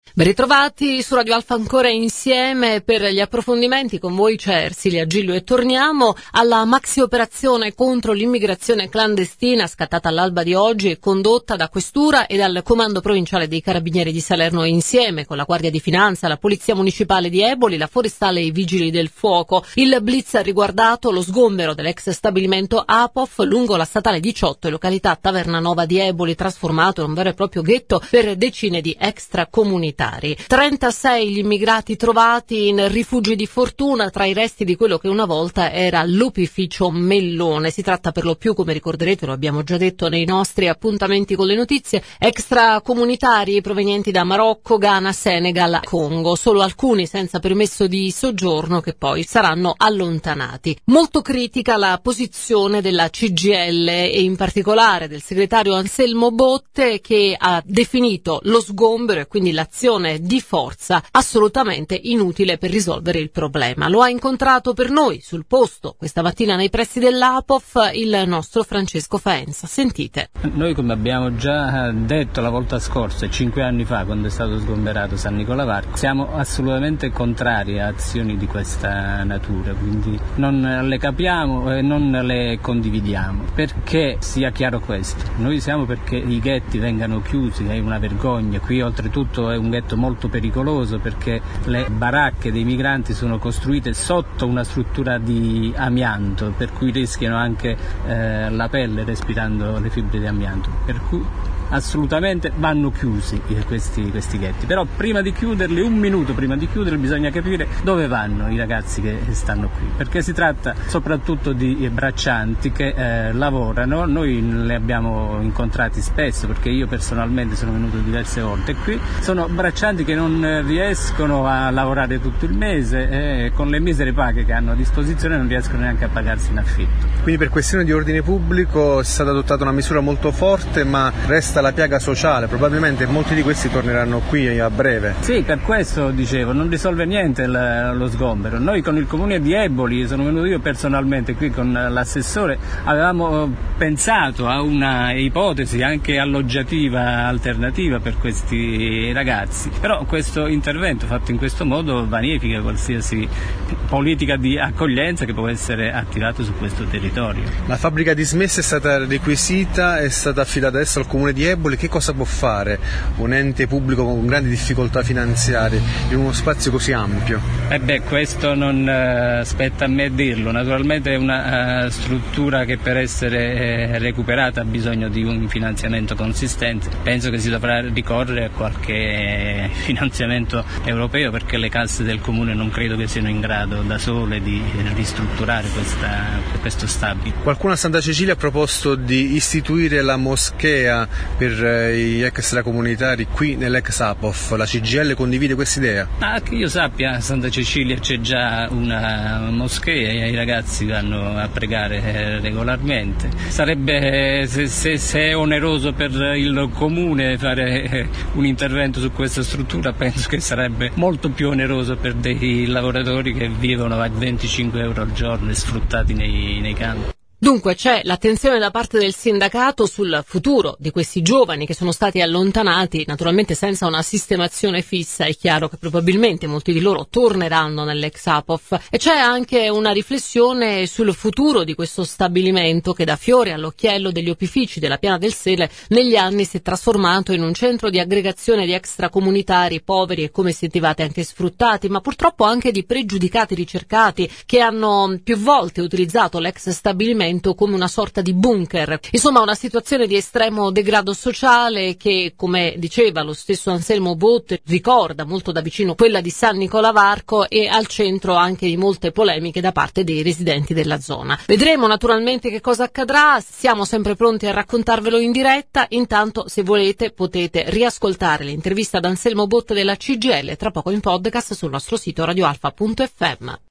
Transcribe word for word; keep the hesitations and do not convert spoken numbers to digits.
Ben ritrovati su Radio Alfa ancora insieme per gli approfondimenti con voi c'è Ersilia Gillo e torniamo alla maxi operazione contro l'immigrazione clandestina scattata all'alba di oggi e condotta da Questura e dal Comando Provinciale dei Carabinieri di Salerno insieme con la Guardia di Finanza, la Polizia Municipale di Eboli, la Forestale e i Vigili del Fuoco. Il blitz ha riguardato lo sgombero dell'ex stabilimento Apof lungo la statale diciotto e località Tavernanova di Eboli, trasformato in un vero e proprio ghetto per decine di extracomunitari. trentasei gli immigrati trovati in rifugi di fortuna tra i resti di quello che una volta era l'opificio Mellone. Si tratta per lo più, come ricorderete, lo abbiamo già detto nei nostri appuntamenti con le notizie, extracomunitari provenienti da Marocco, Ghana, Senegal, Congo, solo alcuni senza permesso di soggiorno che poi saranno allontanati. Molto critica la posizione della C G I L e in particolare del segretario Anselmo Botte, che ha definito lo sgombero e quindi l'azione di forza assolutamente inutile per risolvere il problema. Lo ha incontrato per noi sul posto questa mattina nei pressi dell'Apof il nostro Francesco Faenza. Sentite. Noi, come abbiamo già detto la volta scorsa, cinque anni fa, quando è stato sgomberato San Nicola Varco, siamo assolutamente contrari a azioni di questa natura, quindi non le capiamo e non le condividiamo. Perché sia chiaro questo, noi siamo perché i ghetti vengano chiusi, è una vergogna. Qui oltretutto è un ghetto molto pericoloso perché le baracche dei migranti sono costruite sotto una struttura di amianto, per cui rischiano anche eh, la pelle respirando le fibre di amianto, per cui assolutamente vanno chiusi questi, questi ghetti. Però prima di chiuderli, un minuto prima di chiuderli, bisogna capire dove vanno i ragazzi che stanno qui, perché si tratta soprattutto di braccianti che eh, lavorano. Noi li abbiamo incontrati spesso perché io personalmente sono venuto diverse volte qui. Sono braccianti che non riescono a lavorare tutto il mese e con le misere paghe che hanno a disposizione non riescono neanche a pagarsi in affitto. Quindi per questione di ordine pubblico è stata adottata una misura molto forte, ma resta la piaga sociale, probabilmente molti di questi torneranno qui a breve. Sì, per questo dicevo, non risolve niente l- lo sgombero. Noi con il comune di Eboli, sono venuto io personalmente qui con l'assessore, avevamo pensato a una ipotesi anche alloggiativa alternativa per questi ragazzi, però questo intervento fatto in questo modo vanifica qualsiasi politica di accoglienza che può essere attivata su questo territorio. La fabbrica dismessa è stata requisita, è stata affidata adesso al comune di Eboli. Che cosa può fare un ente pubblico con grandi difficoltà finanziarie in uno spazio così ampio? Eh beh, questo non uh, spetta a me dirlo. Naturalmente è una uh, struttura che per essere uh, recuperata ha bisogno di un finanziamento consistente. Penso che si dovrà ricorrere a qualche finanziamento europeo, perché le casse del comune non credo che siano in grado da sole di ristrutturare questa, questo stabile. Qualcuno a Santa Cecilia ha proposto di istituire la moschea per gli extracomunitari qui nell'ex Apof. La C G I L condivide questa idea? Ah, che io sappia, a Santa Cecilia c'è già una moschea e i ragazzi vanno a pregare regolarmente. Sarebbe, se, se, se è oneroso per il comune fare un intervento su questa struttura, penso che sarebbe molto più oneroso per dei lavoratori che vivono a venticinque euro al giorno e sfruttati nei, nei campi. Dunque c'è l'attenzione da parte del sindacato sul futuro di questi giovani che sono stati allontanati, naturalmente senza una sistemazione fissa. È chiaro che probabilmente molti di loro torneranno nell'ex Apof, e c'è anche una riflessione sul futuro di questo stabilimento che da fiore all'occhiello degli opifici della Piana del Sele negli anni si è trasformato in un centro di aggregazione di extracomunitari poveri e, come sentivate, anche sfruttati, ma purtroppo anche di pregiudicati ricercati che hanno più volte utilizzato l'ex stabilimento come una sorta di bunker. Insomma, una situazione di estremo degrado sociale che, come diceva lo stesso Anselmo Botte, ricorda molto da vicino quella di San Nicola Varco e al centro anche di molte polemiche da parte dei residenti della zona. Vedremo naturalmente che cosa accadrà, siamo sempre pronti a raccontarvelo in diretta. Intanto, se volete, potete riascoltare l'intervista ad Anselmo Botte della C G I L tra poco in podcast sul nostro sito radioalfa punto effe emme.